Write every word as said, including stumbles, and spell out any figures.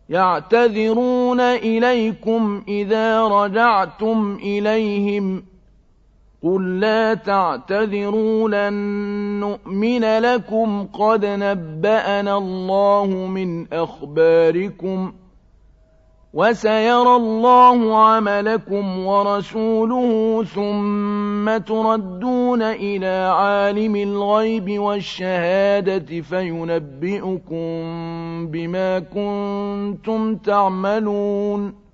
يعتذرون إليكم إذا رجعتم إليهم قل لا تعتذروا لن نؤمن لكم قد نبأنا الله من أخباركم وسيرى الله عملكم ورسوله ثم تردون إلى عالم الغيب والشهادة فينبئكم بما كنتم تعملون